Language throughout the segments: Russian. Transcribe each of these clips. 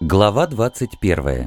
Глава 21.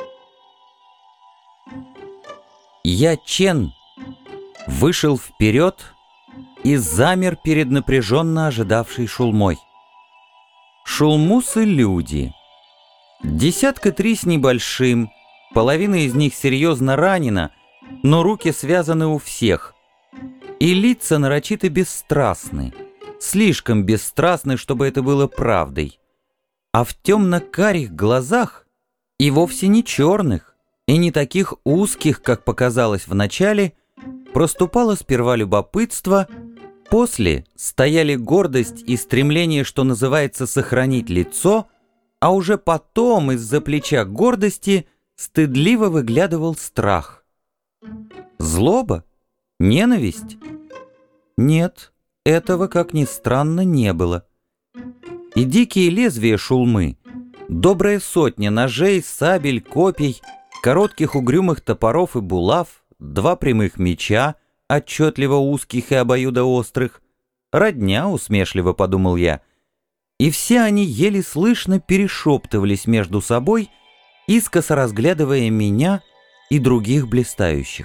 Я, Чен, вышел вперед и замер перед напряженно ожидавшей Шулмой. Шулмусы — люди. 3 с небольшим, половина из них серьезно ранена, но руки связаны у всех. И лица нарочито бесстрастны, слишком бесстрастны, чтобы это было правдой. А в темно-карих глазах, и вовсе не черных, и не таких узких, как показалось вначале, проступало сперва любопытство, после стояли гордость и стремление, что называется, сохранить лицо, а уже потом из-за плеча гордости стыдливо выглядывал страх. Злоба? Ненависть? Нет, этого, как ни странно, не было. И дикие лезвия Шулмы, добрая сотня ножей, сабель, копий, коротких угрюмых топоров и булав, 2 прямых меча, отчетливо узких и обоюдоострых, родня, усмешливо подумал я, и все они еле слышно перешептывались между собой, искоса разглядывая меня и других блистающих.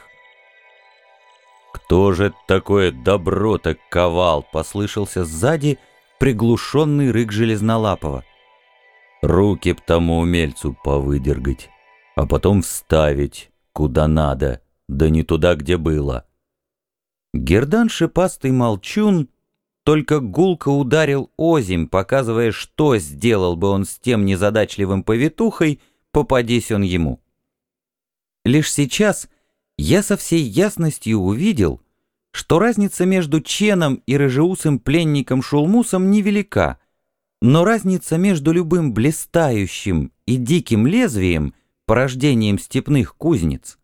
«Кто же такое добро-то ковал?» — послышался сзади приглушенный рык Железнолапова. «Руки б тому умельцу повыдергать, а потом вставить, куда надо, да не туда, где было». Гердан шипастый молчун только гулко ударил озимь, показывая, что сделал бы он с тем незадачливым повитухой, попадись он ему. Лишь сейчас я со всей ясностью увидел, что разница между Ченом и рыжеусым пленником Шулмусом невелика, но разница между любым блистающим и диким лезвием, порождением степных кузнец,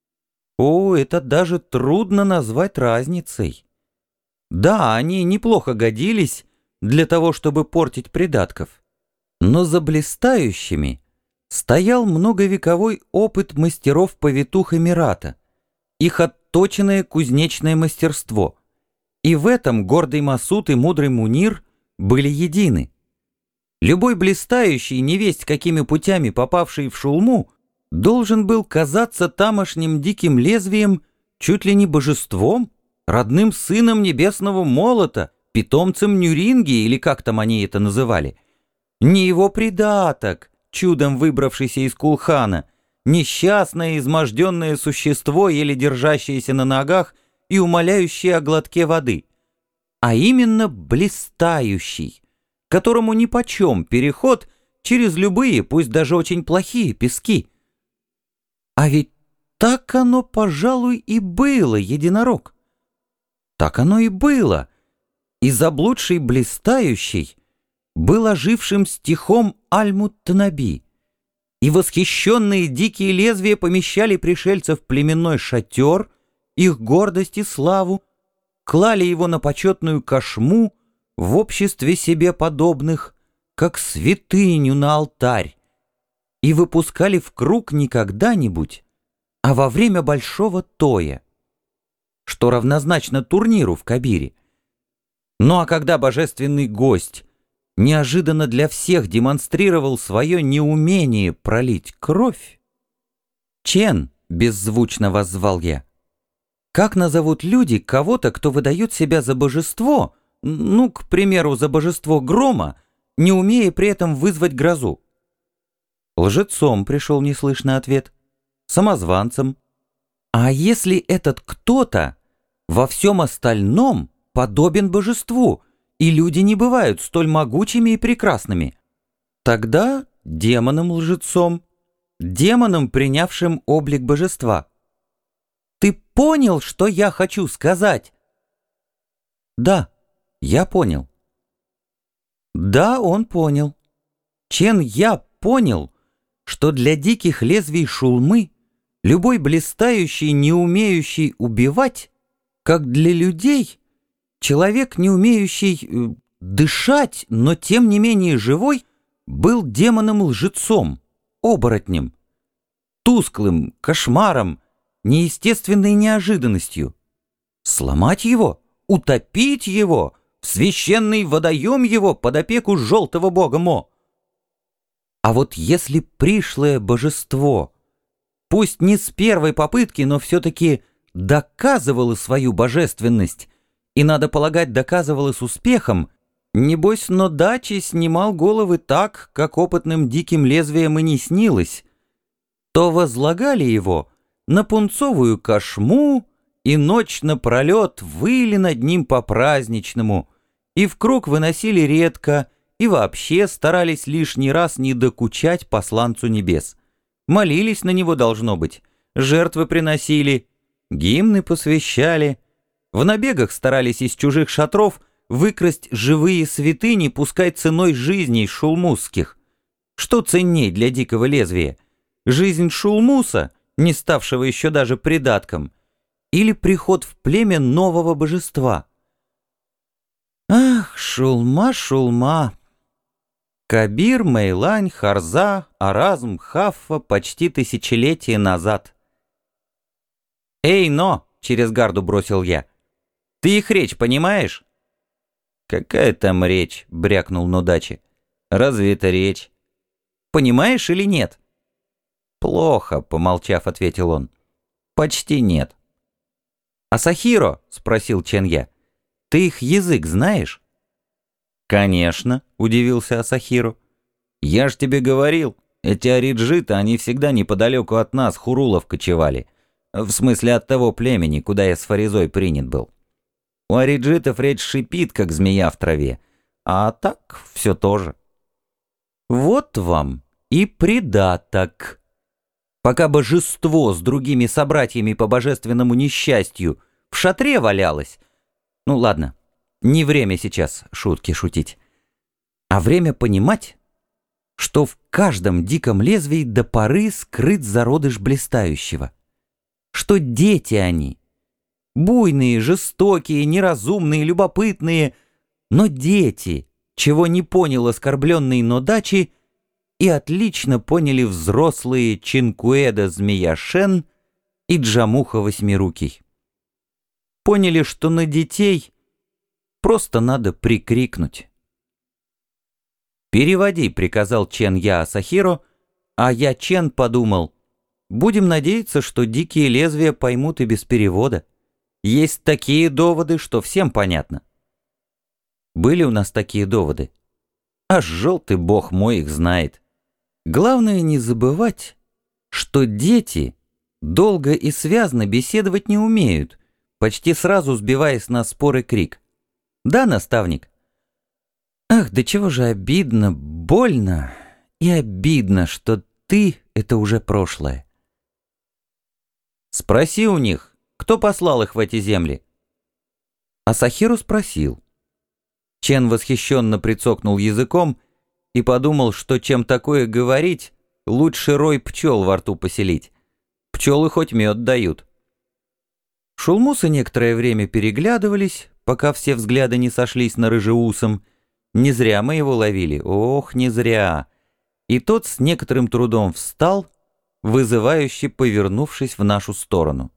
это даже трудно назвать разницей. Да, они неплохо годились для того, чтобы портить придатков, но за блистающими стоял многовековой опыт мастеров-повитух Эмирата, их отточенное кузнечное мастерство, и в этом гордый Масуд и мудрый Мунир были едины. Любой блистающий, невесть какими путями попавший в Шулму, должен был казаться тамошним диким лезвием чуть ли не божеством, родным сыном небесного молота, питомцем Нюринги, или как там они это называли. Не его придаток, чудом выбравшийся из Кулхана, несчастное изможденное существо, еле держащееся на ногах и умоляющее о глотке воды, а именно блистающий, которому нипочем переход через любые, пусть даже очень плохие, пески. А ведь так оно, пожалуй, и было, единорог. Так оно и было, и заблудший блистающий был ожившим стихом Аль-Муттанаби, и восхищенные дикие лезвия помещали пришельцев в племенной шатер, их гордость и славу, клали его на почетную кошму в обществе себе подобных, как святыню на алтарь, и выпускали в круг не когда-нибудь, а во время большого тоя, что равнозначно турниру в Кабире. Ну а когда божественный гость неожиданно для всех демонстрировал свое неумение пролить кровь, «Чен», — беззвучно воззвал я, — «как назовут люди кого-то, кто выдает себя за божество, ну, к примеру, за божество грома, не умея при этом вызвать грозу?» Лжецом пришел неслышный ответ, самозванцем. А если этот кто-то во всем остальном подобен божеству, и люди не бывают столь могучими и прекрасными, тогда демоном-лжецом, демоном, принявшим облик божества. Ты понял, что я хочу сказать? Да, я понял. Да, он понял. Чен, я понял, что для диких лезвий Шулмы любой блистающий, не умеющий убивать, как для людей, человек, не умеющий дышать, но тем не менее живой, был демоном-лжецом, оборотнем, тусклым, кошмаром, неестественной неожиданностью. Сломать его, утопить его, в священный водоем его под опеку желтого бога Мо. А вот если пришлое божество, пусть не с первой попытки, но все-таки доказывало свою божественность, и, надо полагать, доказывало с успехом, небось, Нодачи снимал головы так, как опытным диким лезвием и не снилось, то возлагали его на пунцовую кошму и ночь напролет выли над ним по-праздничному, и в круг выносили редко, и вообще старались лишний раз не докучать посланцу небес. Молились на него, должно быть, жертвы приносили, гимны посвящали, в набегах старались из чужих шатров выкрасть живые святыни, пускай ценой жизней шулмусских. Что ценней для дикого лезвия? Жизнь шулмуса, не ставшего еще даже придатком, или приход в племя нового божества? Ах, шулма, шулма! Кабир, Мейлань, Харза, Аразм, Хаффа почти тысячелетия назад. «Эй, но!» — через гарду бросил я. «Ты их речь понимаешь?» «Какая там речь?» — брякнул Нодачи. «Разве это речь?» «Понимаешь или нет?» «Плохо», — помолчав, ответил он. «Почти нет». «Асахиро?» — спросил Ченья. «Ты их язык знаешь?» «Конечно», — удивился Асахиро. «Я ж тебе говорил, эти ариджиты, они всегда неподалеку от нас, хурулов, кочевали. В смысле от того племени, куда я с Фаризой принят был. У ариджитов речь шипит, как змея в траве, а так все то же». «Вот вам и придаток. Пока божество с другими собратьями по божественному несчастью в шатре валялось. Ну ладно, не время сейчас шутки шутить, а время понимать, что в каждом диком лезвии до поры скрыт зародыш блистающего, что дети они, буйные, жестокие, неразумные, любопытные, но дети, чего не понял оскорбленный Нодачи, и отлично поняли взрослые Чинкуэда Змея Шен и Джамуха Восьмирукий. Поняли, что на детей просто надо прикрикнуть. «Переводи», — приказал Чен Я Асахиро, а я Чен подумал, будем надеяться, что дикие лезвия поймут и без перевода. Есть такие доводы, что всем понятно. Были у нас такие доводы. Аж желтый бог мой их знает. Главное не забывать, что дети долго и связно беседовать не умеют, почти сразу сбиваясь на спор и крик. Да, наставник? Ах, да чего же обидно, больно и обидно, что ты — это уже прошлое. Спроси у них, кто послал их в эти земли. Асахиру спросил. Чен восхищенно прицокнул языком и подумал, что чем такое говорить, лучше рой пчел во рту поселить. Пчелы хоть мед дают. Шулмусы некоторое время переглядывались, пока все взгляды не сошлись на Рыжеусом. Не зря мы его ловили, ох, не зря. И тот с некоторым трудом встал, вызывающе повернувшись в нашу сторону.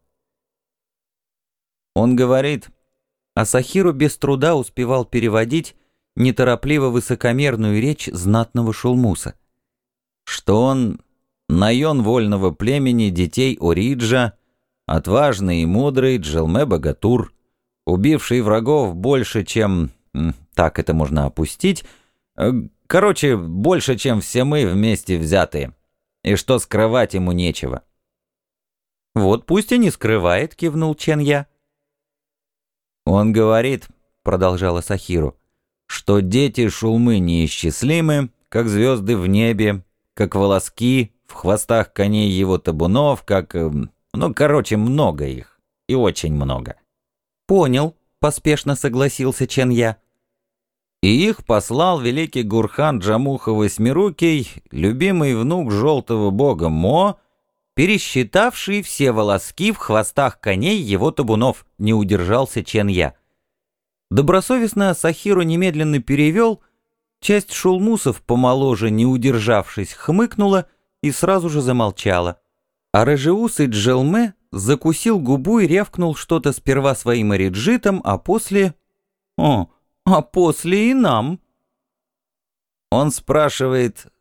Он говорит, Асахиру без труда успевал переводить неторопливо высокомерную речь знатного шулмуса, что он наён вольного племени детей Ориджа, отважный и мудрый Джилме-богатур, убивший врагов больше, чем... так это можно опустить. Короче, больше, чем все мы вместе взятые. И что скрывать ему нечего. «Вот пусть и не скрывает», — кивнул Чен Я. «Он говорит», — продолжала Сахиру, «что дети Шулмы неисчислимы, как звезды в небе, как волоски в хвостах коней его табунов, как... ну, короче, много их. И очень много». «Понял», — поспешно согласился Чен Я. «И их послал великий Гурхан Джамуха Восьмирукий, любимый внук желтого бога Мо, пересчитавший все волоски в хвостах коней его табунов», — не удержался Чен Я. Добросовестно Асахиру немедленно перевел, часть шулмусов помоложе, не удержавшись, хмыкнула и сразу же замолчала. А рыжеусый Джилме закусил губу и рявкнул что-то сперва своим ариджитом, а после... а после и нам. Он спрашивает,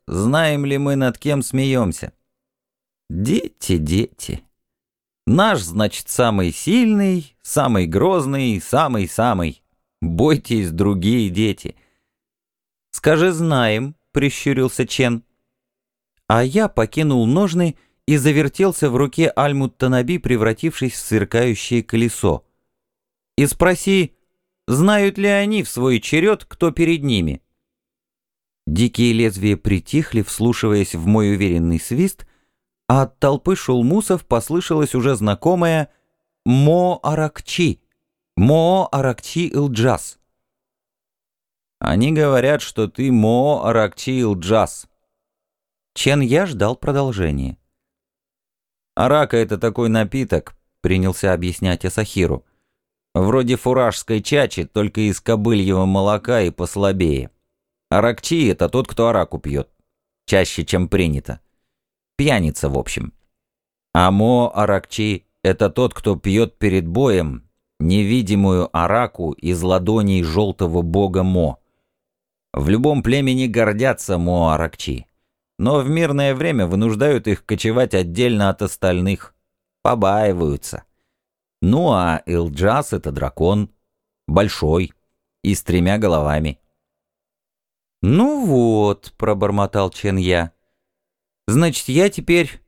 знаем ли мы, над кем смеемся. Дети, дети. Наш, значит, самый сильный, самый грозный, самый-самый. Бойтесь, другие дети. Скажи, знаем, прищурился Чен. А я покинул ножны и завертелся в руке Альмут-Танаби, превратившись в сверкающее колесо. И спроси, знают ли они в свой черед, кто перед ними. Дикие лезвия притихли, вслушиваясь в мой уверенный свист, а от толпы шулмусов послышалось уже знакомое «Мо-Аракчи», «Мо-Аракчи-Илджаз». Они говорят, что ты Мо-Аракчи-Илджаз. Чен-Я ждал продолжения. «Арака — это такой напиток», — принялся объяснять Асахиру. «Вроде фуражской чачи, только из кобыльего молока и послабее. Аракчи — это тот, кто араку пьет. Чаще, чем принято. Пьяница, в общем. А Мо-Аракчи — это тот, кто пьет перед боем невидимую араку из ладоней желтого бога Мо. В любом племени гордятся Мо-Аракчи, но в мирное время вынуждают их кочевать отдельно от остальных. Побаиваются. Ну а Илджаз — это дракон. Большой и с 3 головами. «Ну вот», — пробормотал Чен-Я, — «значит, я теперь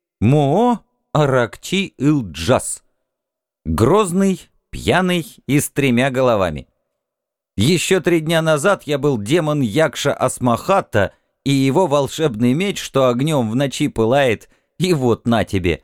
Мо-Аракчи-Илджаз. Грозный, пьяный и с 3 головами. Еще 3 дня назад я был демон Якша Асмахата и его волшебный меч, что огнем в ночи пылает, и вот на тебе».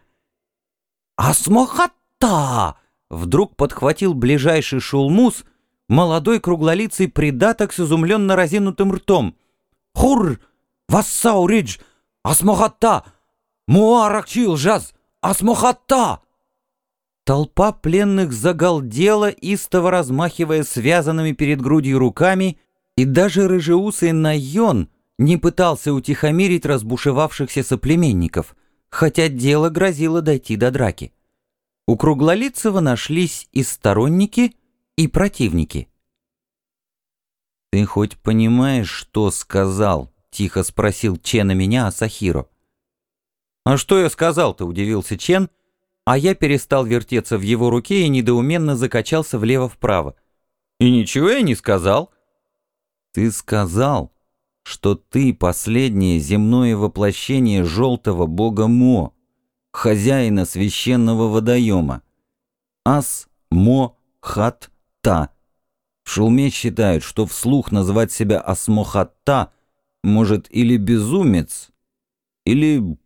«Асмахата!» — вдруг подхватил ближайший шулмус, молодой круглолицый придаток с изумленно разинутым ртом. «Хур! Вассауридж! Асмахата! Мо-Аракчи-Илджаз! Асмахата!» Толпа пленных загалдела, истово размахивая связанными перед грудью руками, и даже рыжеусый Найон не пытался утихомирить разбушевавшихся соплеменников, хотя дело грозило дойти до драки. У Круглолицего нашлись и сторонники, и противники. «Ты хоть понимаешь, что сказал?» — тихо спросил Чена меня Асахиро. «А что я сказал-то?» — удивился Чен, а я перестал вертеться в его руке и недоуменно закачался влево-вправо. «И ничего я не сказал». «Ты сказал, что ты последнее земное воплощение желтого бога Мо, хозяина священного водоема. Ас-Мо-Хат-Та. В Шулме считают, что вслух называть себя Асмохатта может или безумец, или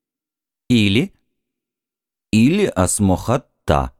Асмохатта.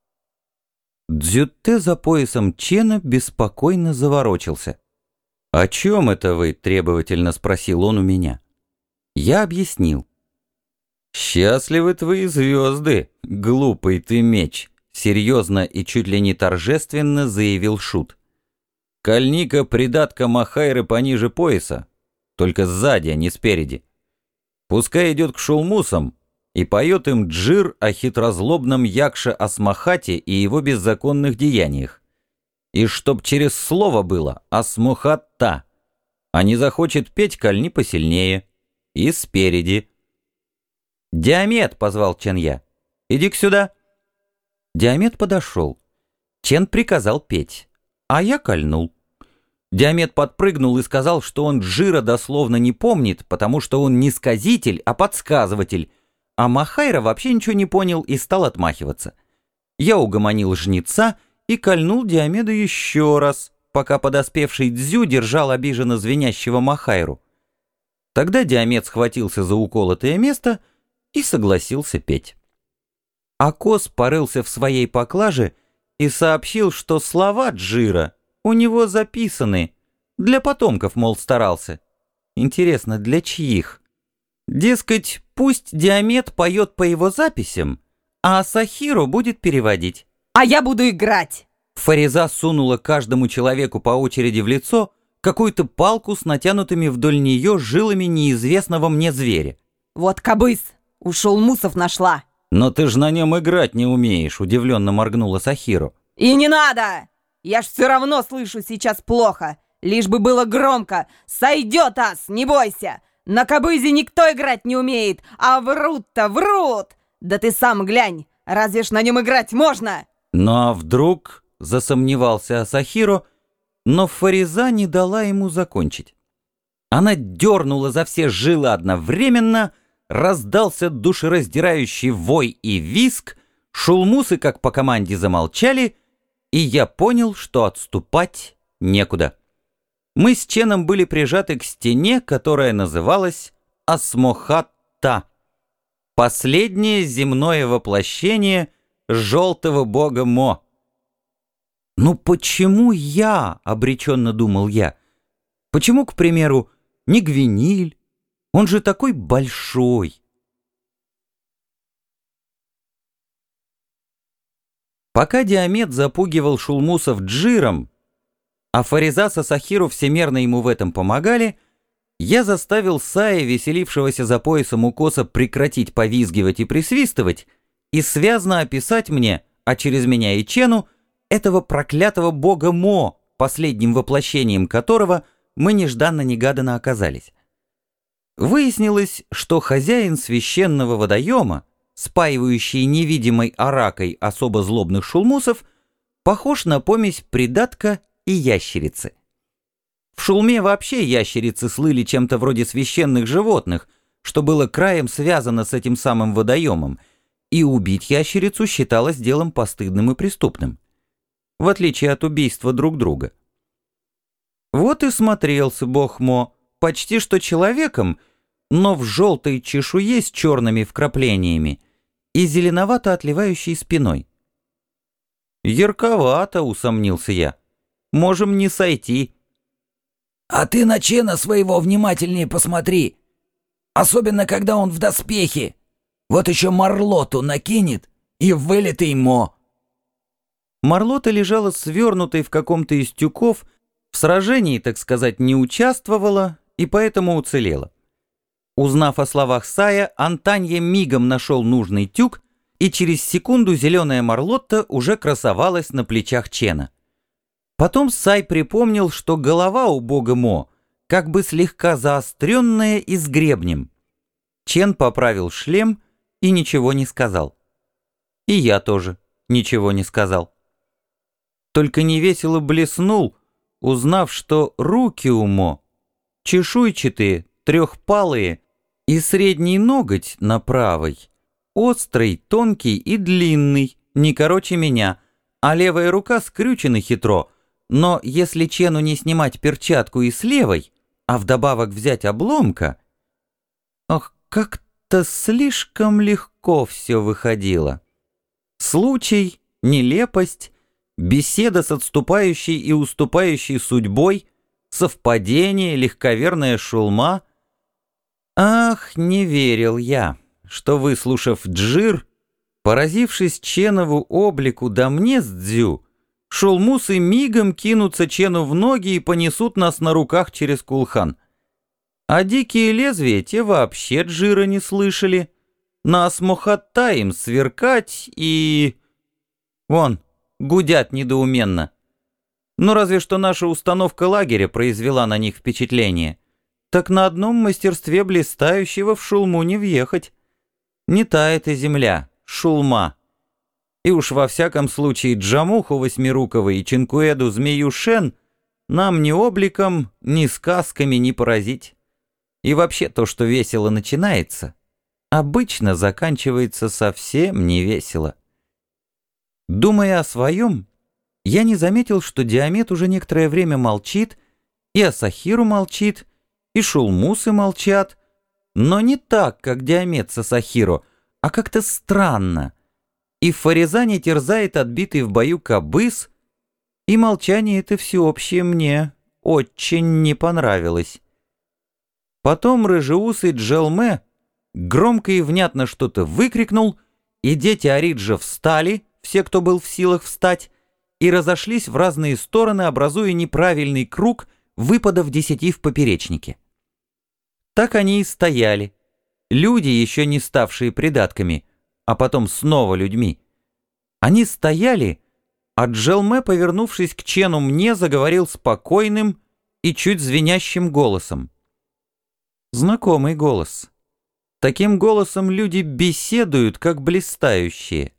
Дзюте за поясом Чена беспокойно заворочился. «О чем это вы?» — требовательно спросил он у меня. Я объяснил. «Счастливы твои звезды, глупый ты меч», — серьезно и чуть ли не торжественно заявил Шут. «Кольника придатка Махайры пониже пояса, только сзади, а не спереди. Пускай идет к шулмусам и поет им джир о хитрозлобном Якше Асмахате и его беззаконных деяниях. И чтоб через слово было Асмухатта, а не захочет петь, кольни посильнее. И спереди». «Диамет!» — позвал Чен-Я. «Иди-ка сюда!» Диамет подошел. Чен приказал петь, а я кольнул. Диамет подпрыгнул и сказал, что он джира дословно не помнит, потому что он не сказитель, а подсказыватель, а Махайра вообще ничего не понял и стал отмахиваться. Я угомонил жнеца и кольнул Диомеду еще раз, пока подоспевший Дзю держал обиженно звенящего Махайру. Тогда Диомед схватился за уколотое место и согласился петь. Акос порылся в своей поклаже и сообщил, что слова джира у него записаны. Для потомков, мол, старался. Интересно, для чьих? Дескать, пусть Диомед поет по его записям, а Асахиро будет переводить. «А я буду играть!» Фариза сунула каждому человеку по очереди в лицо какую-то палку с натянутыми вдоль нее жилами неизвестного мне зверя. «Вот кабыс! У шулмусов нашла!» «Но ты же на нем играть не умеешь», — удивленно моргнула Сахиро. «И не надо! Я ж все равно слышу сейчас плохо, лишь бы было громко. Сойдет ас, не бойся! На кобызе никто играть не умеет, а врут-то врут! Да ты сам глянь, разве ж на нем играть можно?» Ну а вдруг, засомневался Асахиро, но Фариза не дала ему закончить. Она дернула за все жилы одновременно, раздался душераздирающий вой и визг, шулмусы, как по команде, замолчали, и я понял, что отступать некуда. Мы с Ченом были прижаты к стене, которая называлась Асмохатта, последнее земное воплощение желтого бога Мо. «Ну почему я?» — обреченно думал я. «Почему, к примеру, не Гвиниль? Он же такой большой!» Пока Диамет запугивал шулмусов джиром, а Фариза с Асахиру всемерно ему в этом помогали, я заставил Сая, веселившегося за поясом укоса, прекратить повизгивать и присвистывать и связно описать мне, а через меня и Чену, этого проклятого бога Мо, последним воплощением которого мы нежданно-негаданно оказались. Выяснилось, что хозяин священного водоема, спаивающий невидимой аракой особо злобных шулмусов, похож на помесь придатка и ящерицы. В Шулме вообще ящерицы слыли чем-то вроде священных животных, что было краем связано с этим самым водоемом, и убить ящерицу считалось делом постыдным и преступным, в отличие от убийства друг друга. Вот и смотрелся бог Мо почти что человеком, но в желтой чешуе с черными вкраплениями и зеленовато отливающей спиной. «Ярковато», — усомнился я. «Можем не сойти». «А ты на Чена своего внимательнее посмотри, особенно когда он в доспехе. Вот еще марлоту накинет и вылитый Мо». Марлота лежала свернутой в каком-то из тюков, в сражении, так сказать, не участвовала и поэтому уцелела. Узнав о словах Сая, Антанье мигом нашел нужный тюк, и через секунду зеленая Марлотта уже красовалась на плечах Чена. Потом Сай припомнил, что голова у бога Мо как бы слегка заостренная и с гребнем. Чен поправил шлем и ничего не сказал. И я тоже ничего не сказал. Только невесело блеснул, узнав, что руки у Мо чешуйчатые, трехпалые, и средний ноготь на правой острый, тонкий и длинный, не короче меня, а левая рука скрючена хитро, но если Чену не снимать перчатку и с левой, а вдобавок взять обломка, ох, как-то слишком легко все выходило. Случай, нелепость, беседа с отступающей и уступающей судьбой, совпадение, легковерная шулма. Ах, не верил я, что, выслушав джир, поразившись Ченову облику да мне с дзю, шулмусы мигом кинутся Чену в ноги и понесут нас на руках через кулхан. А дикие лезвия те вообще джира не слышали. На Асмохатта им сверкать и... Вон, гудят недоуменно. Но разве что наша установка лагеря произвела на них впечатление. Так на одном мастерстве блистающего в шулму не въехать. Не та эта земля, шулма. И уж во всяком случае Джамуху Восьмирукова и Чинкуэду Змею Шен нам ни обликом, ни сказками не поразить. И вообще то, что весело начинается, обычно заканчивается совсем не весело. Думая о своем, я не заметил, что Диамет уже некоторое время молчит, и Асахиру молчит, и шулмусы молчат, но не так, как Диамет с Асахиро, а как-то странно. И Фариза не терзает отбитый в бою кобыз, и молчание это всеобщее мне очень не понравилось. Потом рыжеусый Джелме громко и внятно что-то выкрикнул, и дети Ариджа встали, все, кто был в силах встать, и разошлись в разные стороны, образуя неправильный круг выпадов 10 в поперечнике. Так они и стояли, люди, еще не ставшие придатками, а потом снова людьми. Они стояли, а Джелме, повернувшись к Чену, мне заговорил спокойным и чуть звенящим голосом. Знакомый голос. Таким голосом люди беседуют, как блистающие.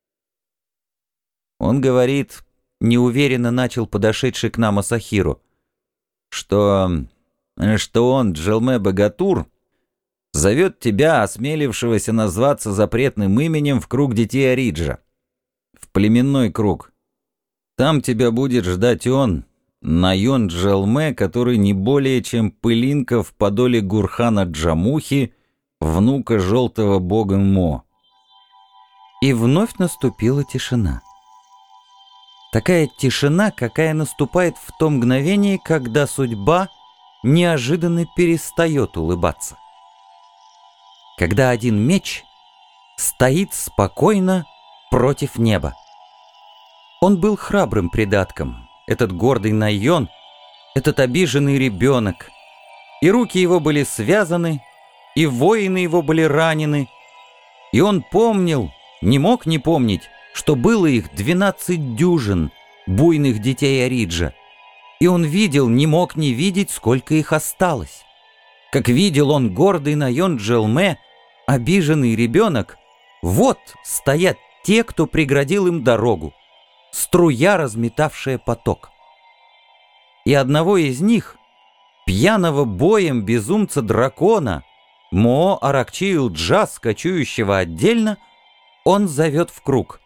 Он говорит, неуверенно начал подошедший к нам Асахиру, что он, Джелме Богатур, зовет тебя, осмелившегося назваться запретным именем, в круг детей Ариджа, в племенной круг. Там тебя будет ждать он, Найон Джелме, который не более чем пылинка в подоле Гурхана Джамухи, внука желтого бога Мо. И вновь наступила тишина. Такая тишина, какая наступает в то мгновение, когда судьба неожиданно перестает улыбаться. Когда один меч стоит спокойно против неба. Он был храбрым придатком, этот гордый Найон, этот обиженный ребенок. И руки его были связаны, и воины его были ранены. И он помнил, не мог не помнить, что было их 12 дюжин буйных детей Ариджа. И он видел, не мог не видеть, сколько их осталось. Как видел он гордый Найон Джелме, обиженный ребенок, вот стоят те, кто преградил им дорогу, струя, разметавшая поток. И одного из них, пьяного боем безумца-дракона, Мо Аракчиил Джаз, кочующего отдельно, он зовет в круг.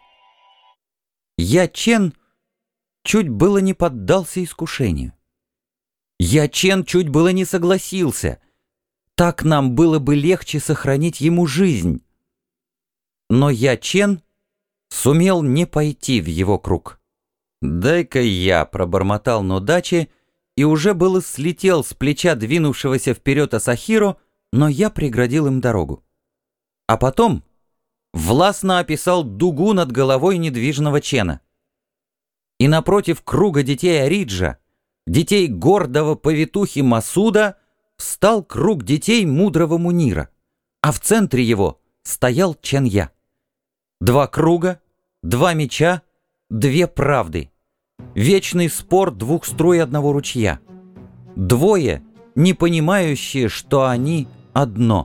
Ячен чуть было не поддался искушению. Ячен чуть было не согласился. Так нам было бы легче сохранить ему жизнь. Но Ячен сумел не пойти в его круг. «Дай-ка я», — пробормотал Нодачи, и уже было слетел с плеча двинувшегося вперед Асахиро, но я преградил им дорогу. А потом властно описал дугу над головой недвижного Чена. И напротив круга детей Ариджа, детей гордого повитухи Масуда, встал круг детей мудрого Мунира, а в центре его стоял Чен-Я. 2 круга, 2 меча, 2 правды. Вечный спор 2 струй одного ручья. 2, не понимающие, что они одно.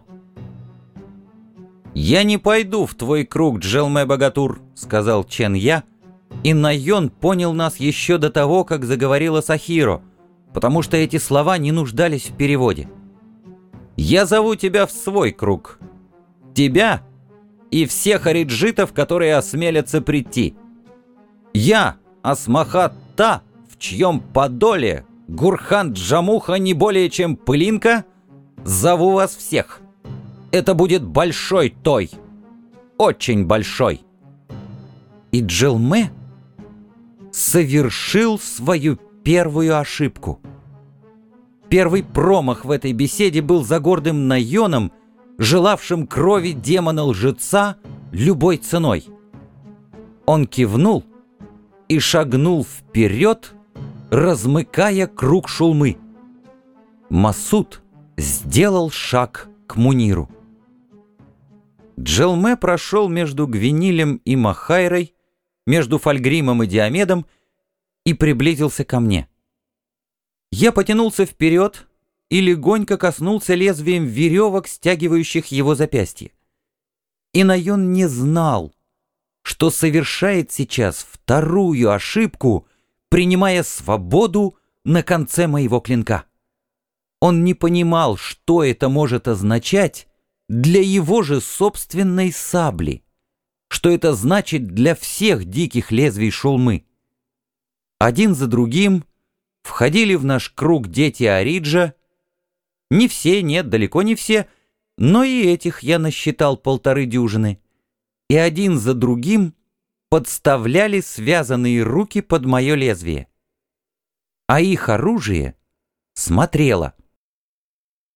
«Я не пойду в твой круг, Джелме Богатур», — сказал Чен-Я, и Найон понял нас еще до того, как заговорила Асахиро, потому что эти слова не нуждались в переводе. «Я зову тебя в свой круг. Тебя и всех ариджитов, которые осмелятся прийти. Я, Асмахат Та, в чьем подоле Гурхан Джамуха не более чем пылинка, зову вас всех. Это будет большой той, очень большой». И Джелме совершил свою первую ошибку. Первый промах в этой беседе был за гордым Найоном, желавшим крови демона-лжеца любой ценой. Он кивнул и шагнул вперед, размыкая круг шулмы. Масуд сделал шаг к Муниру. Джелме прошел между Гвинилем и Махайрой, между Фальгримом и Диомедом и приблизился ко мне. Я потянулся вперед и легонько коснулся лезвием веревок, стягивающих его запястье. И Найон не знал, что совершает сейчас вторую ошибку, принимая свободу на конце моего клинка. Он не понимал, что это может означать для его же собственной сабли, что это значит для всех диких лезвий шулмы. Один за другим входили в наш круг дети Ариджа. Не все, нет, далеко не все, но и этих я насчитал 1,5 дюжины. И один за другим подставляли связанные руки под мое лезвие. А их оружие смотрело.